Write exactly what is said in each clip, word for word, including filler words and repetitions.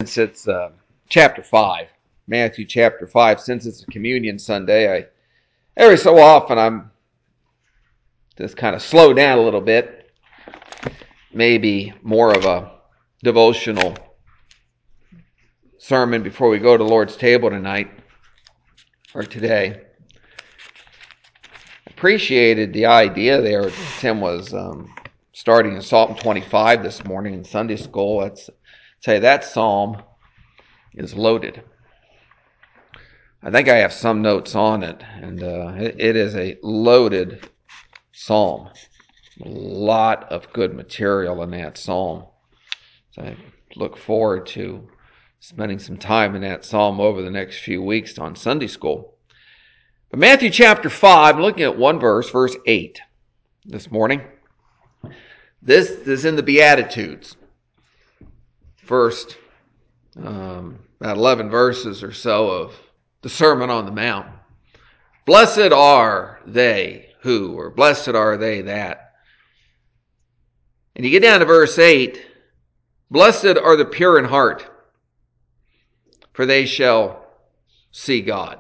Since it's uh, chapter five, Matthew chapter five, since it's a communion Sunday, I every so often I'm just kind of slow down a little bit, maybe more of a devotional sermon before we go to the Lord's table tonight or today. Appreciated the idea there. Tim was um, starting in Psalm twenty-five this morning in Sunday school. Let's say that psalm is loaded. I think I have some notes on it, and uh, it, it is a loaded psalm. A lot of good material in that psalm. So I look forward to spending some time in that psalm over the next few weeks on Sunday school. But Matthew chapter five, looking at one verse, verse eight this morning. This is in the Beatitudes. First um, about eleven verses or so of the Sermon on the Mount. Blessed are they who, or blessed are they that. And you get down to verse eight. Blessed are the pure in heart, for they shall see God.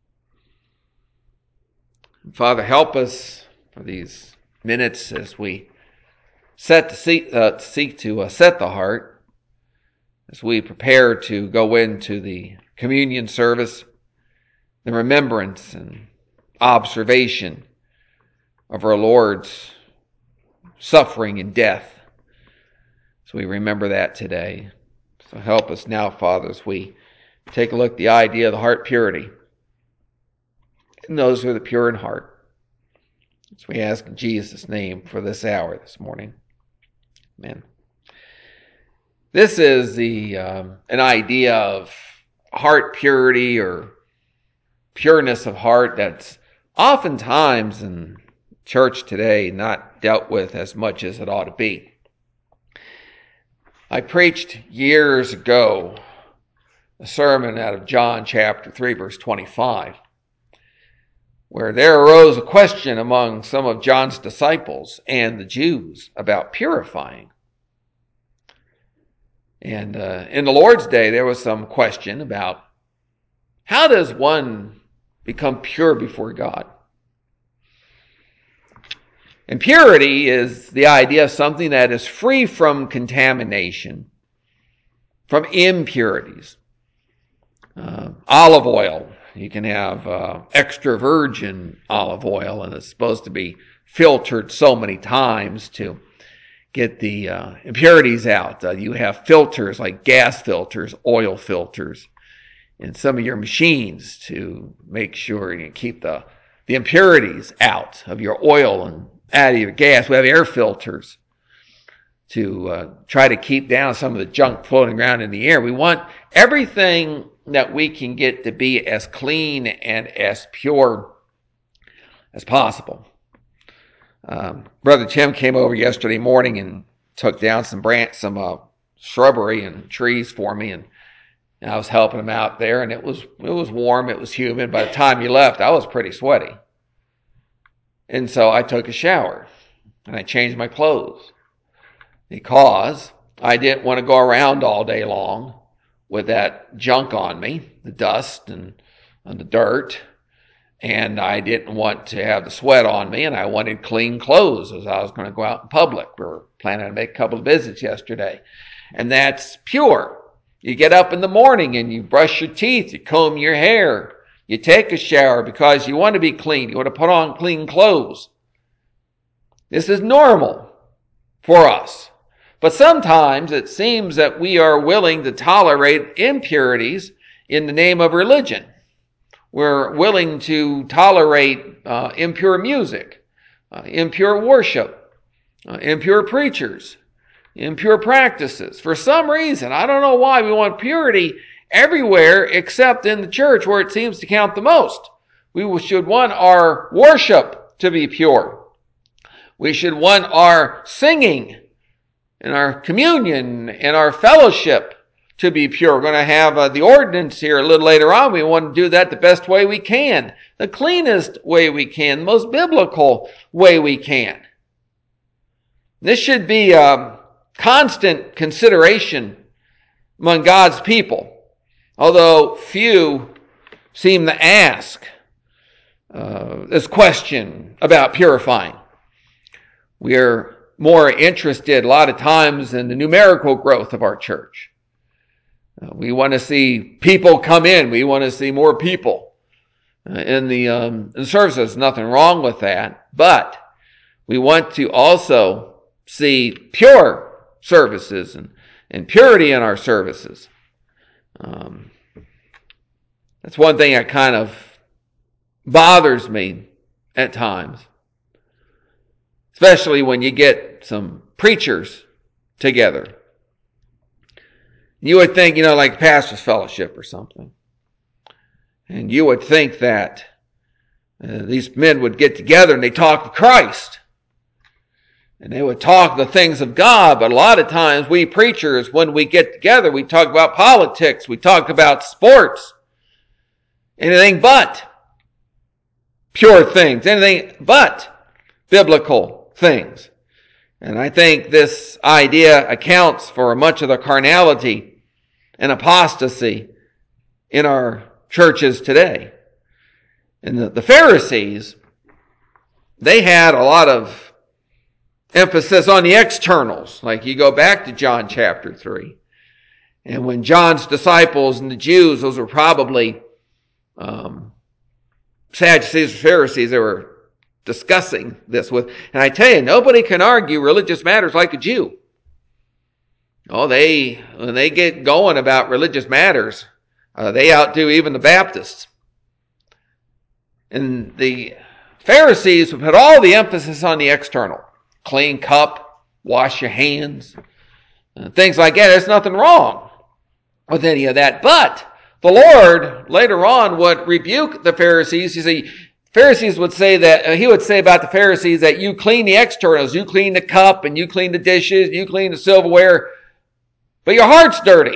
Father, help us for these minutes as we set to seek, uh, seek to uh, set the heart, as we prepare to go into the communion service, the remembrance and observation of our Lord's suffering and death. So we remember that today. So help us now, Father, as we take a look at the idea of the heart purity. And those who are the pure in heart. So we ask in Jesus' name for this hour this morning. Amen. This is the um, an idea of heart purity or pureness of heart that's oftentimes in church today not dealt with as much as it ought to be. I preached years ago a sermon out of John chapter three, verse twenty-five, where there arose a question among some of John's disciples and the Jews about purifying. And uh, in the Lord's day, there was some question about how does one become pure before God? And purity is the idea of something that is free from contamination, from impurities. Uh, olive oil, you can have uh, extra virgin olive oil, and it's supposed to be filtered so many times to get the uh, impurities out. Uh, you have filters like gas filters, oil filters in some of your machines to make sure you keep the, the impurities out of your oil and out of your gas. We have air filters to uh, try to keep down some of the junk floating around in the air. We want everything that we can get to be as clean and as pure as possible. Um, Brother Tim came over yesterday morning and took down some branch, some uh, shrubbery and trees for me, and, and I was helping him out there. And it was it was warm, it was humid. By the time he left, I was pretty sweaty, and so I took a shower and I changed my clothes because I didn't want to go around all day long with that junk on me, the dust and, and the dirt. And I didn't want to have the sweat on me, and I wanted clean clothes as I was going to go out in public. We were planning to make a couple of visits yesterday. And that's pure. You get up in the morning and you brush your teeth, you comb your hair, you take a shower because you want to be clean. You want to put on clean clothes. This is normal for us. But sometimes it seems that we are willing to tolerate impurities in the name of religion. We're willing to tolerate uh, impure music, uh, impure worship, uh, impure preachers, impure practices. For some reason, I don't know why, we want purity everywhere except in the church where it seems to count the most. We should want our worship to be pure. We should want our singing and our communion and our fellowship to be pure. We're going to have uh, the ordinance here a little later on. We want to do that the best way we can, the cleanest way we can, the most biblical way we can. This should be a constant consideration among God's people, although few seem to ask uh, this question about purifying. We are more interested a lot of times in the numerical growth of our church. Uh, we want to see people come in. We want to see more people uh, in the, um, in the services. Nothing wrong with that. But we want to also see pure services and, and purity in our services. Um, that's one thing that kind of bothers me at times, especially when you get some preachers together. You would think, you know, like Pastor's Fellowship or something, and you would think that uh, these men would get together and they talk of Christ, and they would talk the things of God. But a lot of times we preachers, when we get together, we talk about politics, we talk about sports, anything but pure things, anything but biblical things. And I think this idea accounts for much of the carnality and apostasy in our churches today. And the, the Pharisees, they had a lot of emphasis on the externals. Like you go back to John chapter three. And when John's disciples and the Jews, those were probably um, Sadducees or Pharisees, they were discussing this with. And I tell you, nobody can argue religious matters like a Jew. Oh, they, when they get going about religious matters, uh, they outdo even the Baptists. And the Pharisees have put all the emphasis on the external. Clean cup, wash your hands, uh, things like that. There's nothing wrong with any of that. But the Lord later on would rebuke the Pharisees. You see, Pharisees would say that, uh, he would say about the Pharisees that you clean the externals, you clean the cup and you clean the dishes, you clean the silverware, but your heart's dirty.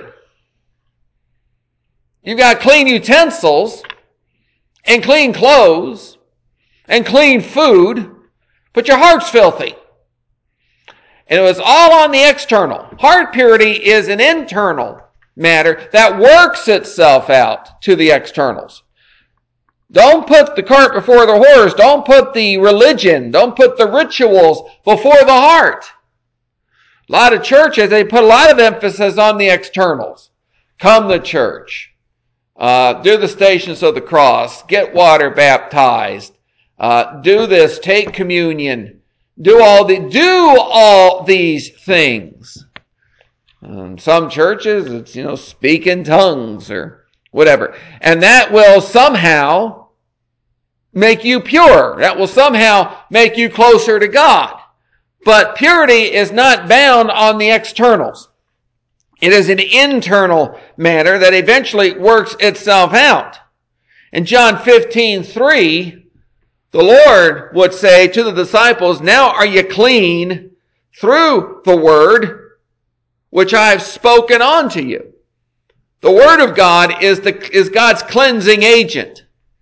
You've got clean utensils and clean clothes and clean food, but your heart's filthy. And it was all on the external. Heart purity is an internal matter that works itself out to the externals. Don't put the cart before the horse. Don't put the religion, don't put the rituals before the heart. A lot of churches, they put a lot of emphasis on the externals. Come to church. Uh, do the Stations of the Cross. Get water baptized. Uh, do this. Take communion. Do all the, do all these things. Um, some churches, it's, you know, speak in tongues or whatever. And that will somehow make you pure. That will somehow make you closer to God. But purity is not bound on the externals. It is an internal matter that eventually works itself out. In John fifteen three, the Lord would say to the disciples, now are you clean through the word which I have spoken unto you. The word of God is the is God's cleansing agent.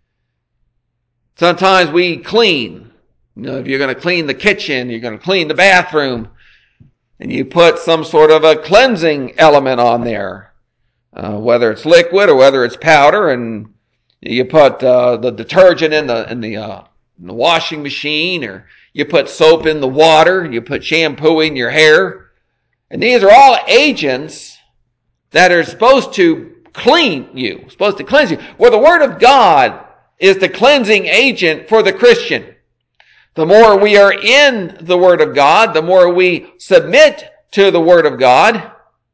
Sometimes we clean. You know, if you're going to clean the kitchen, you're going to clean the bathroom, and you put some sort of a cleansing element on there, uh, whether it's liquid or whether it's powder, and you put uh, the detergent in the in the, uh, in the washing machine, or you put soap in the water, you put shampoo in your hair. And these are all agents that are supposed to clean you, supposed to cleanse you. Well, the Word of God is the cleansing agent for the Christian. The more we are in the Word of God, the more we submit to the Word of God,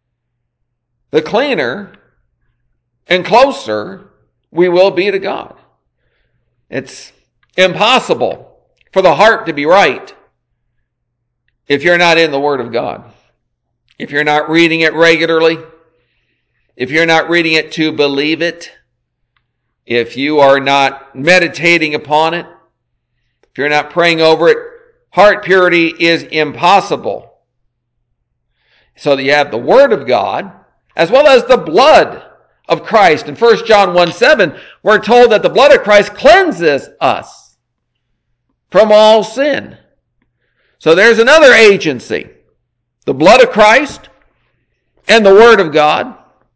the cleaner and closer we will be to God. It's impossible for the heart to be right if you're not in the Word of God. If you're not reading it regularly, if you're not reading it to believe it, if you are not meditating upon it, if you're not praying over it, heart purity is impossible. So that you have the Word of God, as well as the blood of Christ. In First John one seven, we're told that the blood of Christ cleanses us from all sin. So there's another agency. The blood of Christ and the Word of God.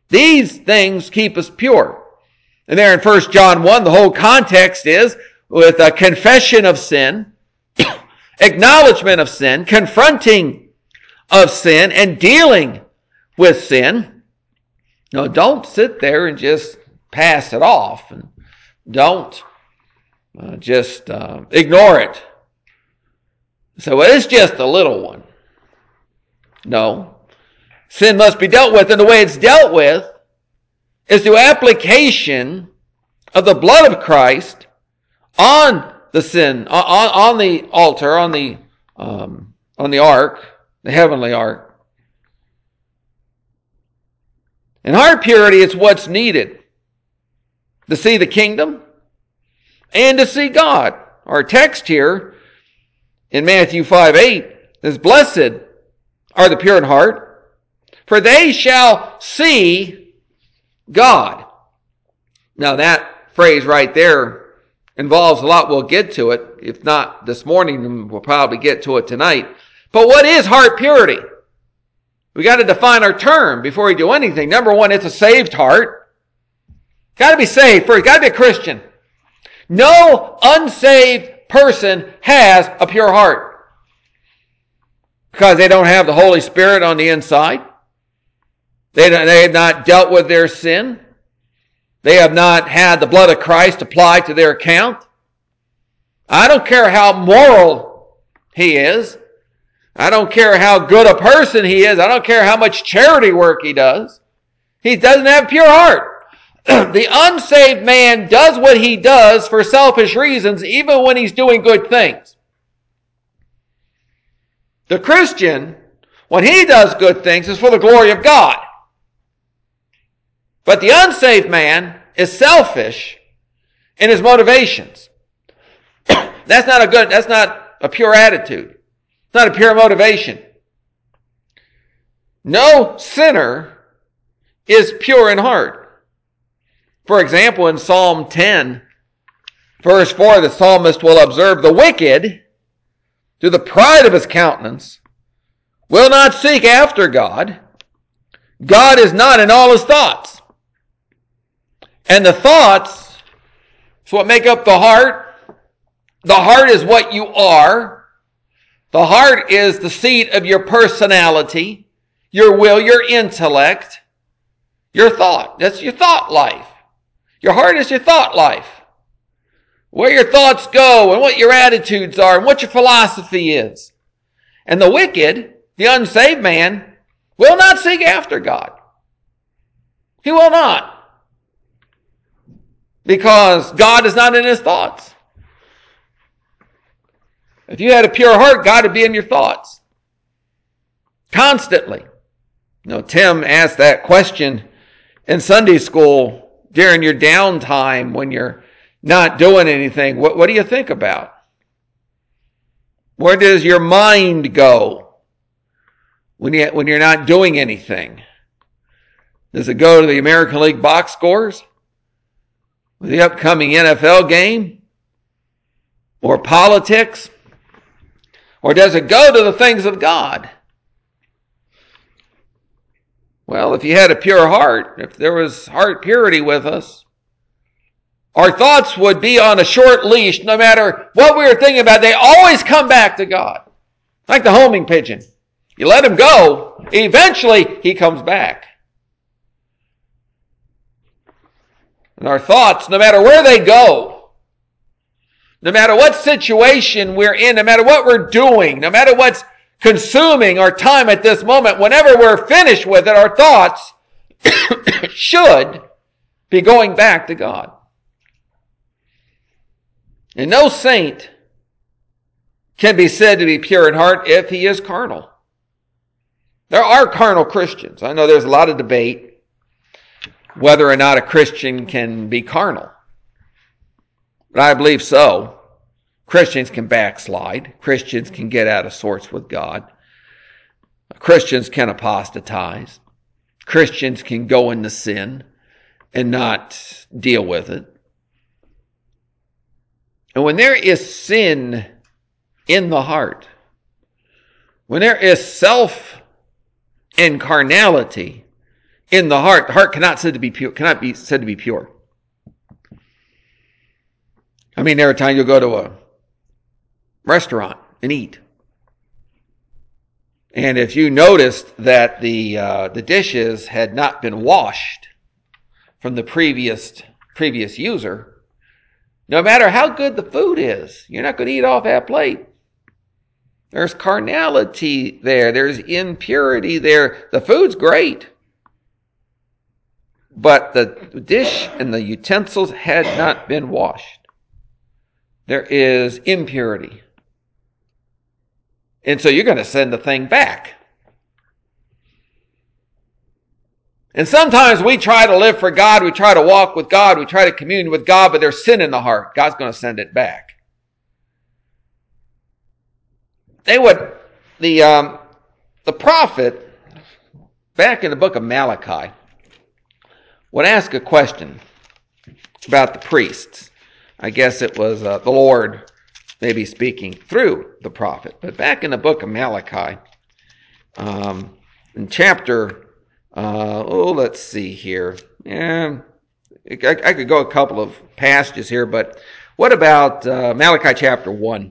These things keep us pure. And there in First John one, the whole context is with a confession of sin, acknowledgement of sin, confronting of sin, and dealing with sin. No, don't sit there and just pass it off. And don't uh, just uh, ignore it. So well, it's just a little one. No. Sin must be dealt with, and the way it's dealt with is through application of the blood of Christ on the sin, on, on the altar, on the um, on the ark, the heavenly ark. And heart purity is what's needed to see the kingdom and to see God. Our text here in Matthew five eight is, blessed are the pure in heart, for they shall see God. Now that phrase right there involves a lot. We'll get to it. If not this morning, we'll probably get to it tonight. But what is heart purity? We got to define our term before we do anything. Number one, it's a saved heart. Got to be saved first. Got to be a Christian. No unsaved person has a pure heart because they don't have the Holy Spirit on the inside. They, they have not dealt with their sin. They have not had the blood of Christ applied to their account. I don't care how moral he is. I don't care how good a person he is. I don't care how much charity work he does. He doesn't have a pure heart. The unsaved man does what he does for selfish reasons, even when he's doing good things. The Christian, when he does good things, is for the glory of God. But the unsaved man is selfish in his motivations. That's not a good, that's not a pure attitude. It's not a pure motivation. No sinner is pure in heart. For example, in Psalm ten, verse four, the psalmist will observe, the wicked, through the pride of his countenance, will not seek after God. God is not in all his thoughts. And the thoughts is what make up the heart. The heart is what you are. The heart is the seat of your personality, your will, your intellect, your thought. That's your thought life. Your heart is your thought life. Where your thoughts go and what your attitudes are and what your philosophy is. And the wicked, the unsaved man, will not seek after God. He will not. Because God is not in his thoughts. If you had a pure heart, God would be in your thoughts. Constantly. You know, Tim asked that question in Sunday school during your downtime when you're not doing anything. What, what do you think about? Where does your mind go when, you, when you're not doing anything? Does it go to the American League box scores? Or the upcoming N F L game? Or politics? Or does it go to the things of God? Well, if you had a pure heart, if there was heart purity with us, our thoughts would be on a short leash no matter what we were thinking about. They always come back to God. Like the homing pigeon. You let him go, eventually he comes back. And our thoughts, no matter where they go, no matter what situation we're in, no matter what we're doing, no matter what's consuming our time at this moment, whenever we're finished with it, our thoughts should be going back to God. And no saint can be said to be pure in heart if he is carnal. There are carnal Christians. I know there's a lot of debate whether or not a Christian can be carnal. But I believe so. Christians can backslide. Christians can get out of sorts with God. Christians can apostatize. Christians can go into sin and not deal with it. And when there is sin in the heart, when there is self and carnality in the heart. The heart cannot said to be pure, cannot be said to be pure. I mean, there are times you'll go to a restaurant and eat. And if you noticed that the uh, the dishes had not been washed from the previous previous user, no matter how good the food is, you're not going to eat off that plate. There's carnality there. There's impurity there. The food's great, but the dish and the utensils had not been washed. There is impurity. And so you're going to send the thing back. And sometimes we try to live for God, we try to walk with God, we try to commune with God, but there's sin in the heart. God's going to send it back. They would, the, um, the prophet, back in the book of Malachi, would ask a question about the priests. I guess it was uh, the Lord maybe speaking through the prophet. But back in the book of Malachi, um, in chapter, uh, oh, let's see here. Yeah, I, I could go a couple of passages here, but what about uh, Malachi chapter one?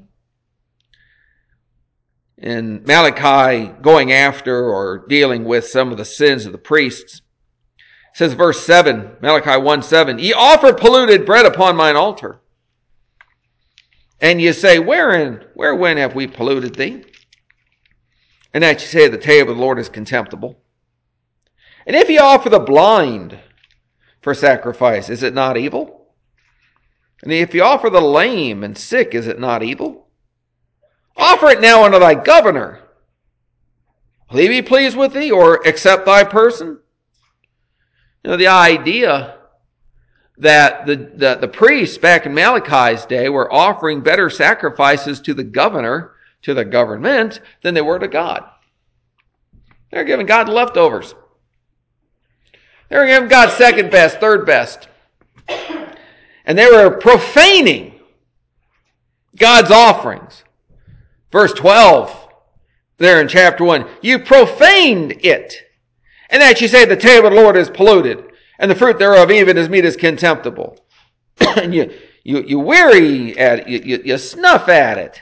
In Malachi going after or dealing with some of the sins of the priests. It says verse seven, Malachi one seven, ye offer polluted bread upon mine altar. And you say, wherein, wherein have we polluted thee? And that you say, the table of the Lord is contemptible. And if ye offer the blind for sacrifice, is it not evil? And if ye offer the lame and sick, is it not evil? Offer it now unto thy governor. Will he be pleased with thee, or accept thy person? You know, the idea that the, the, the priests back in Malachi's day were offering better sacrifices to the governor, to the government, than they were to God. They were giving God leftovers. They were giving God second best, third best. And they were profaning God's offerings. Verse twelve, there in chapter one, you profaned it. And that you say the table of the Lord is polluted, and the fruit thereof, even his meat, is contemptible. And you, you, you weary at it, you, you, you snuff at it.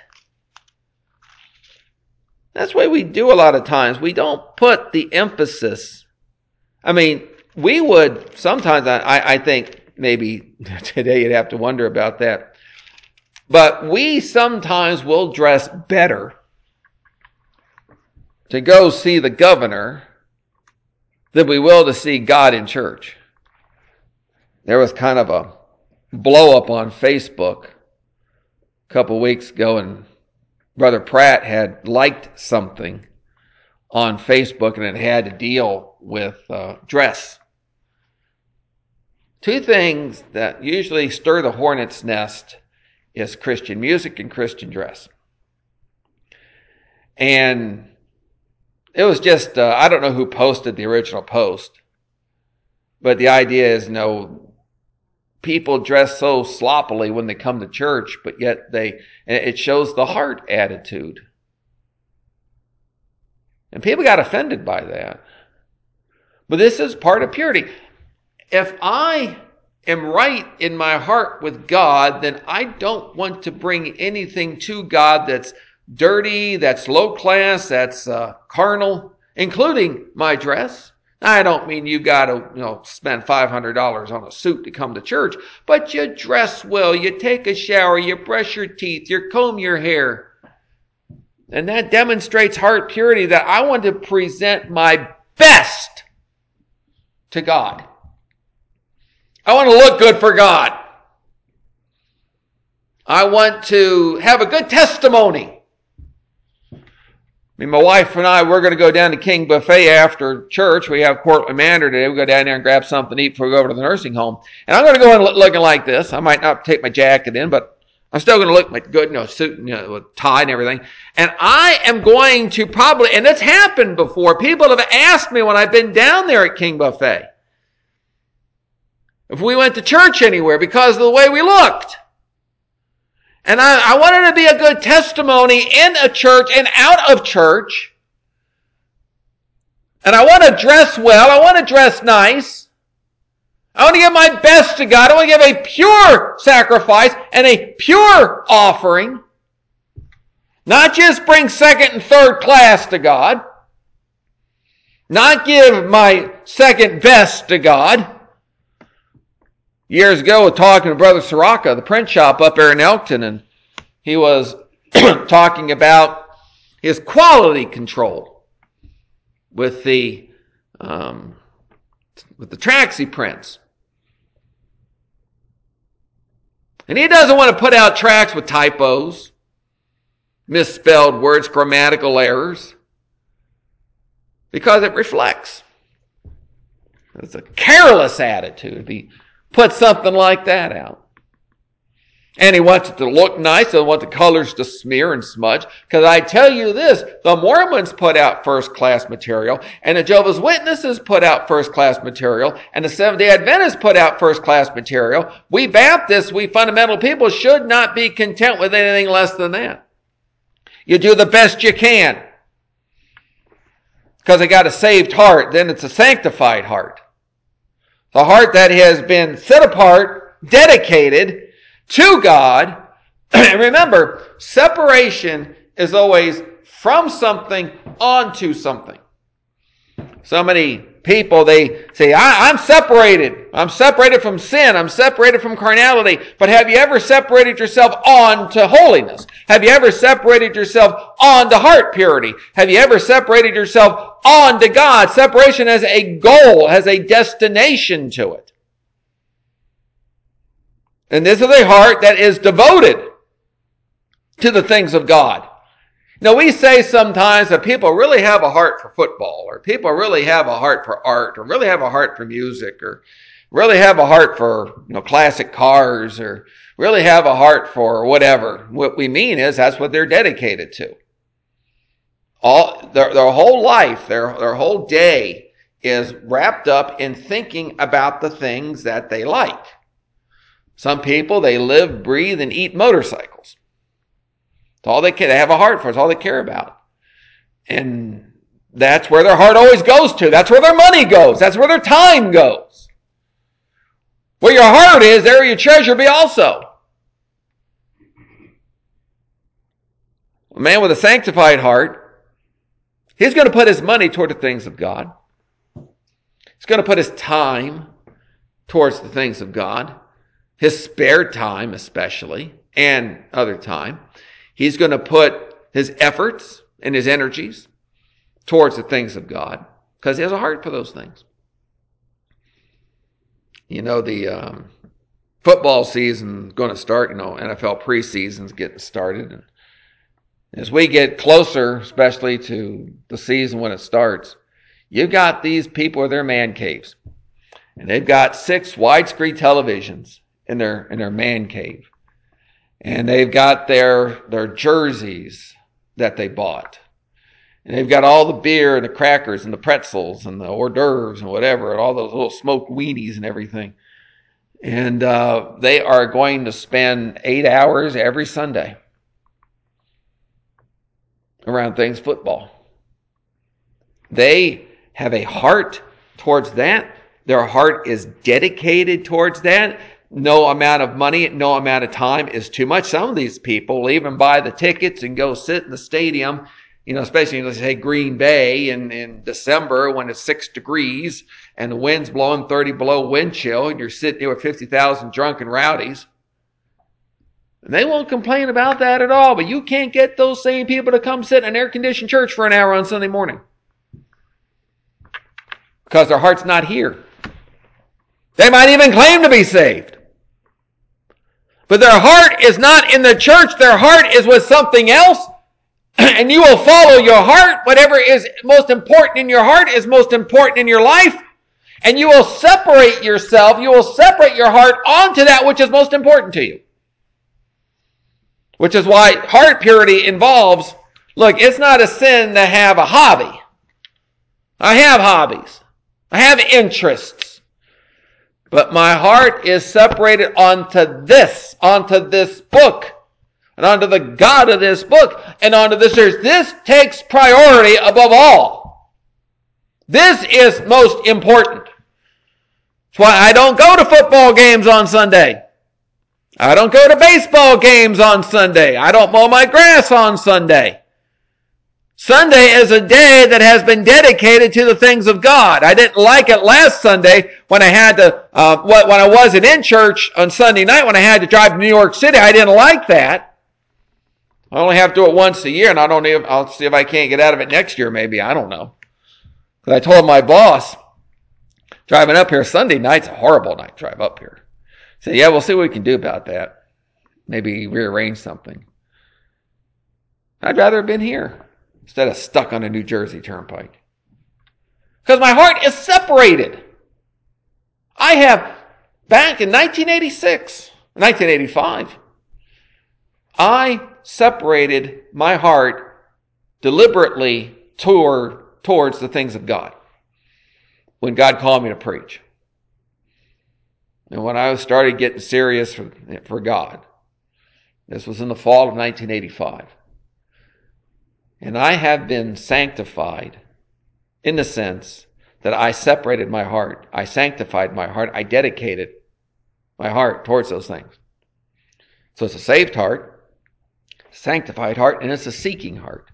That's what we do a lot of times. We don't put the emphasis. I mean, we would sometimes, I, I think maybe today you'd have to wonder about that. But we sometimes will dress better to go see the governor than we will to see God in church. There was kind of a blow up on Facebook a couple weeks ago, and Brother Pratt had liked something on Facebook, and it had to deal with uh, dress. Two things that usually stir the hornet's nest is Christian music and Christian dress. And it was just, uh, I don't know who posted the original post, but the idea is, you know, people dress so sloppily when they come to church, but yet they, it shows the heart attitude. And people got offended by that. But this is part of purity. If I am right in my heart with God, then I don't want to bring anything to God that's dirty, that's low class, that's uh, carnal, including my dress. I don't mean you got to, you know, spend five hundred dollars on a suit to come to church, but you dress well, you take a shower, you brush your teeth, you comb your hair. And that demonstrates heart purity, that I want to present my best to God. I want to look good for God. I want to have a good testimony. I mean, my wife and I, we're going to go down to King Buffet after church. We have Cortland Manor today. We go down there and grab something to eat before we go over to the nursing home. And I'm going to go in looking like this. I might not take my jacket in, but I'm still going to look like good, you know, suit and, you know, with tie and everything. And I am going to probably, and it's happened before, people have asked me when I've been down there at King Buffet if we went to church anywhere because of the way we looked. And I, I wanted to be a good testimony in a church and out of church And I want to dress well. I want to dress nice. I want to give my best to God. I want to give a pure sacrifice and a pure offering. Not just bring second and third class to God. Not give my second best to God. Years ago, I was talking to Brother Soraka, the print shop up there in Elkton, and he was talking about his quality control with the um, with the Traxi prints. And he doesn't want to put out tracts with typos, misspelled words, grammatical errors, because it reflects. It's a careless attitude if he puts something like that out. And he wants it to look nice. He wants the colors to smear and smudge. Because I tell you this, the Mormons put out first-class material, and the Jehovah's Witnesses put out first-class material, and the Seventh-day Adventists put out first-class material. We Baptists, we fundamental people, should not be content with anything less than that. You do the best you can. Because they got a saved heart, then it's a sanctified heart. The heart that has been set apart, dedicated to God. And remember, separation is always from something onto something. So many people, they say, I, I'm separated. I'm separated from sin. I'm separated from carnality. But have you ever separated yourself on to holiness? Have you ever separated yourself on to heart purity? Have you ever separated yourself on to God? Separation has a goal, has a destination to it. And this is a heart that is devoted to the things of God. Now, we say sometimes that people really have a heart for football, or people really have a heart for art, or really have a heart for music, or really have a heart for, you know, classic cars, or really have a heart for whatever. What we mean is that's what they're dedicated to. All their, their whole life, their, their whole day is wrapped up in thinking about the things that they like. Some people, they live, breathe, and eat motorcycles. It's all they care. They have a heart for. It's all they care about. And that's where their heart always goes to. That's where their money goes. That's where their time goes. Where your heart is, there will your treasure be also. A man with a sanctified heart, he's going to put his money toward the things of God. He's going to put his time towards the things of God. His spare time especially, and other time. He's going to put his efforts and his energies towards the things of God because he has a heart for those things. You know, the um, football season is going to start. You know, N F L preseason's getting started. And as we get closer, especially to the season when it starts, you've got these people with their man caves. And they've got six widescreen televisions in their in their man cave. And they've got their their jerseys that they bought. And they've got all the beer and the crackers and the pretzels and the hors d'oeuvres and whatever, and all those little smoked weenies and everything. And uh, they are going to spend eight hours every Sunday around things football. They have a heart towards that. Their heart is dedicated towards that. No amount of money, no amount of time is too much. Some of these people even buy the tickets and go sit in the stadium, you know, especially, let's say, Green Bay in, in December when it's six degrees and the wind's blowing thirty below wind chill and you're sitting there with fifty thousand drunken rowdies. And they won't complain about that at all, but you can't get those same people to come sit in an air-conditioned church for an hour on Sunday morning because their heart's not here. They might even claim to be saved. But their heart is not in the church. Their heart is with something else. And you will follow your heart. Whatever is most important in your heart is most important in your life. And you will separate yourself. You will separate your heart onto that which is most important to you. Which is why heart purity involves, look, it's not a sin to have a hobby. I have hobbies. I have interests. But my heart is separated onto this, onto this book, and onto the God of this book, and onto this church. This takes priority above all. This is most important. That's why I don't go to football games on Sunday. I don't go to baseball games on Sunday. I don't mow my grass on Sunday. Sunday is a day that has been dedicated to the things of God. I didn't like it last Sunday when I had to, uh, when I wasn't in church on Sunday night, when I had to drive to New York City. I didn't like that. I only have to do it once a year, and I don't even, I'll see if I can't get out of it next year, maybe. I don't know. Because I told my boss, driving up here Sunday night's a horrible night drive up here. So yeah, we'll see what we can do about that. Maybe rearrange something. I'd rather have been here instead of stuck on a New Jersey turnpike. Because my heart is separated. I have, back in nineteen eighty-six, nineteen eighty-five, I separated my heart deliberately toward, towards the things of God when God called me to preach. And when I started getting serious for, for God, this was in the fall of nineteen eighty-five. And I have been sanctified in the sense that I separated my heart. I sanctified my heart. I dedicated my heart towards those things. So it's a saved heart, sanctified heart, and it's a seeking heart.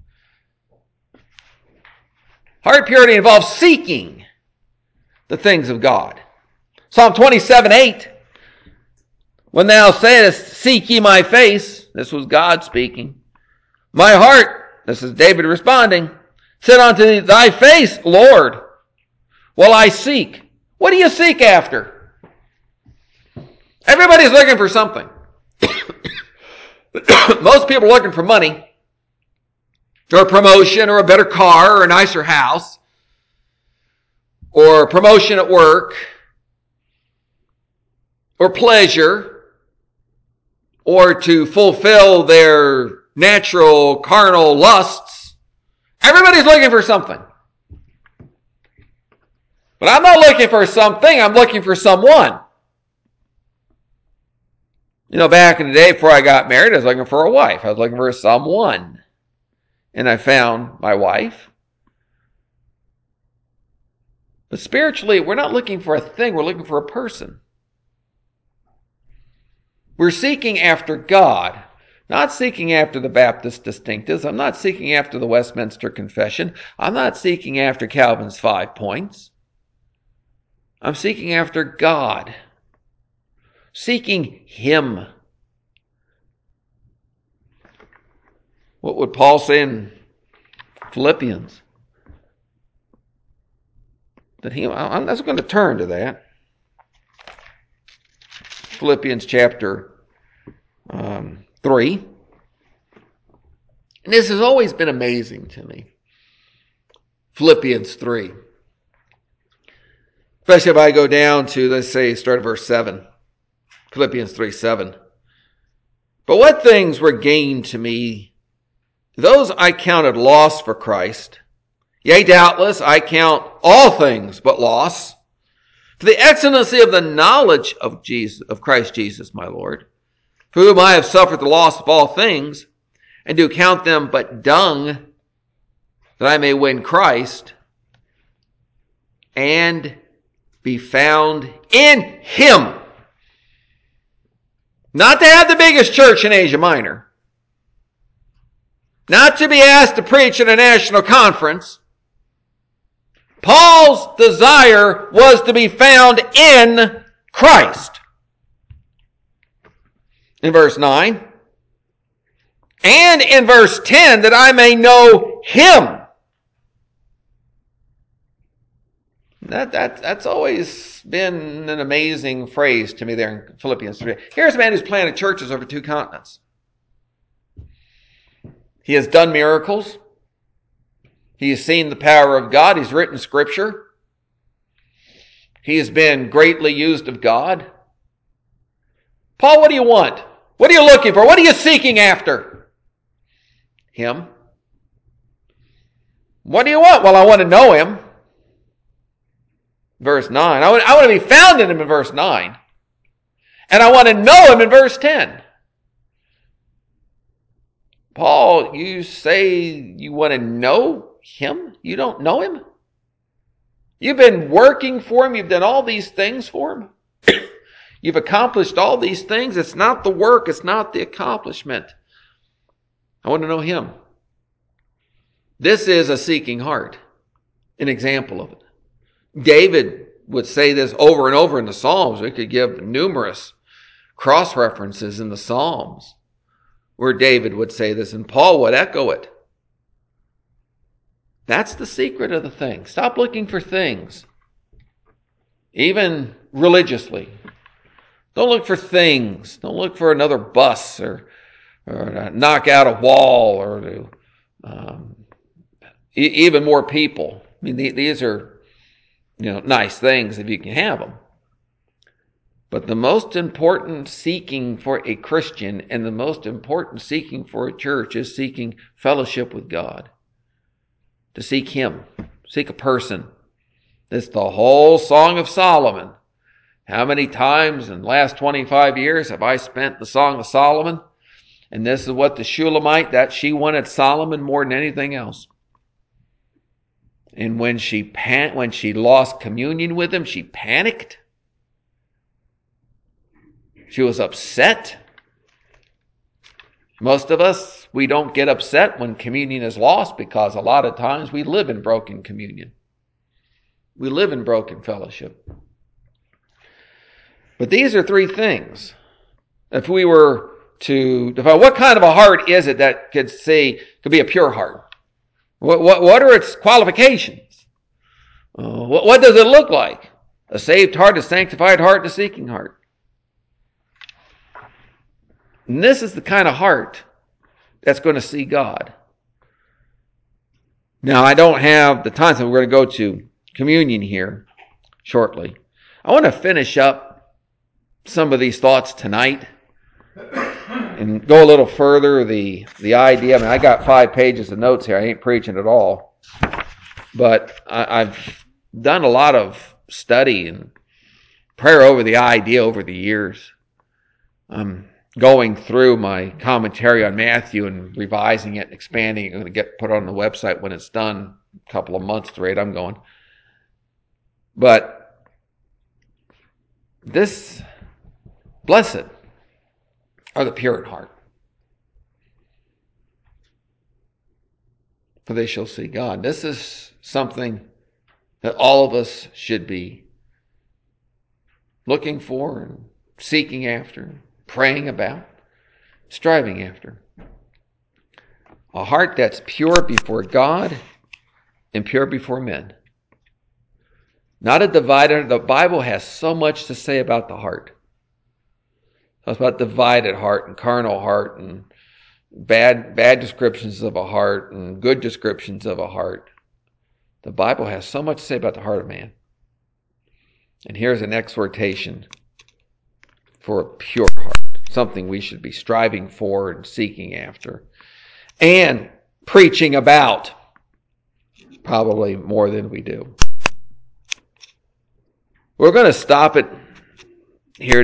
Heart purity involves seeking the things of God. Psalm twenty-seven eight, when thou sayest, seek ye my face, this was God speaking. My heart, this is David responding, said unto thy face, Lord, will I seek. What do you seek after? Everybody's looking for something. Most people are looking for money, or a promotion, or a better car, or a nicer house, or promotion at work, or pleasure, or to fulfill their natural carnal lusts. Everybody's looking for something. But I'm not looking for something, I'm looking for someone. You know, back in the day before I got married, I was looking for a wife. I was looking for someone. And I found my wife. But spiritually, we're not looking for a thing, we're looking for a person. We're seeking after God, not seeking after the Baptist distinctives. I'm not seeking after the Westminster Confession. I'm not seeking after Calvin's five points. I'm seeking after God, seeking Him. What would Paul say in Philippians? That he, I'm just going to turn to that. Philippians chapter um, three. And this has always been amazing to me. Philippians three. Especially if I go down to, let's say, start at verse seven. Philippians three seven. But what things were gained to me, those I counted loss for Christ. Yea, doubtless, I count all things but loss, for the excellency of the knowledge of Jesus, of Christ Jesus, my Lord, for whom I have suffered the loss of all things, and do count them but dung, that I may win Christ, and be found in Him. Not to have the biggest church in Asia Minor. Not to be asked to preach at a national conference. Paul's desire was to be found in Christ. In verse nine. And in verse ten, that I may know Him. That, that, that's always been an amazing phrase to me there in Philippians three. Here's a man who's planted churches over two continents. He has done miracles. He has seen the power of God. He's written scripture. He has been greatly used of God. Paul, what do you want? What are you looking for? What are you seeking after? Him. What do you want? Well, I want to know Him. Verse nine. I want, I want to be found in Him in verse nine. And I want to know Him in verse ten. Paul, you say you want to know Him? You don't know Him? You've been working for him. You've done all these things for him. You've accomplished all these things. It's not the work. It's not the accomplishment. I want to know him. This is a seeking heart. An example of it. David would say this over and over in the Psalms. We could give numerous cross-references in the Psalms where David would say this, and Paul would echo it. That's the secret of the thing. Stop looking for things, even religiously. Don't look for things. Don't look for another bus or, or to knock out a wall or to um, e- even more people. I mean, these are, you know, nice things if you can have them. But the most important seeking for a Christian and the most important seeking for a church is seeking fellowship with God. To seek him, seek a person. It's the whole Song of Solomon. How many times in the last twenty-five years have I spent the Song of Solomon? And this is what the Shulamite, that she wanted Solomon more than anything else. And when she pan- when she lost communion with him, she panicked. She was upset. Most of us, we don't get upset when communion is lost because a lot of times we live in broken communion. We live in broken fellowship. But these are three things. If we were to define what kind of a heart is it that could say could be a pure heart? What, what, what are its qualifications? Uh, what, what does it look like? A saved heart, a sanctified heart, and a seeking heart. And this is the kind of heart that's going to see God. Now, I don't have the time, so we're going to go to communion here shortly. I want to finish up some of these thoughts tonight and go a little further. The, the idea, I mean, I got five pages of notes here. I ain't preaching at all. But I, I've done a lot of study and prayer over the idea over the years. Um. Going through my commentary on Matthew and revising it and expanding it. I'm going to get put on the website when it's done, a couple of months, the rate I'm going. But this, blessed are the pure in heart, for they shall see God. This is something that all of us should be looking for and seeking after, praying about, striving after. A heart that's pure before God and pure before men. Not a divided. The Bible has so much to say about the heart. It's about divided heart and carnal heart and bad, bad descriptions of a heart and good descriptions of a heart. The Bible has so much to say about the heart of man. And here's an exhortation for a pure heart, something we should be striving for and seeking after, and preaching about probably more than we do. We're going to stop it here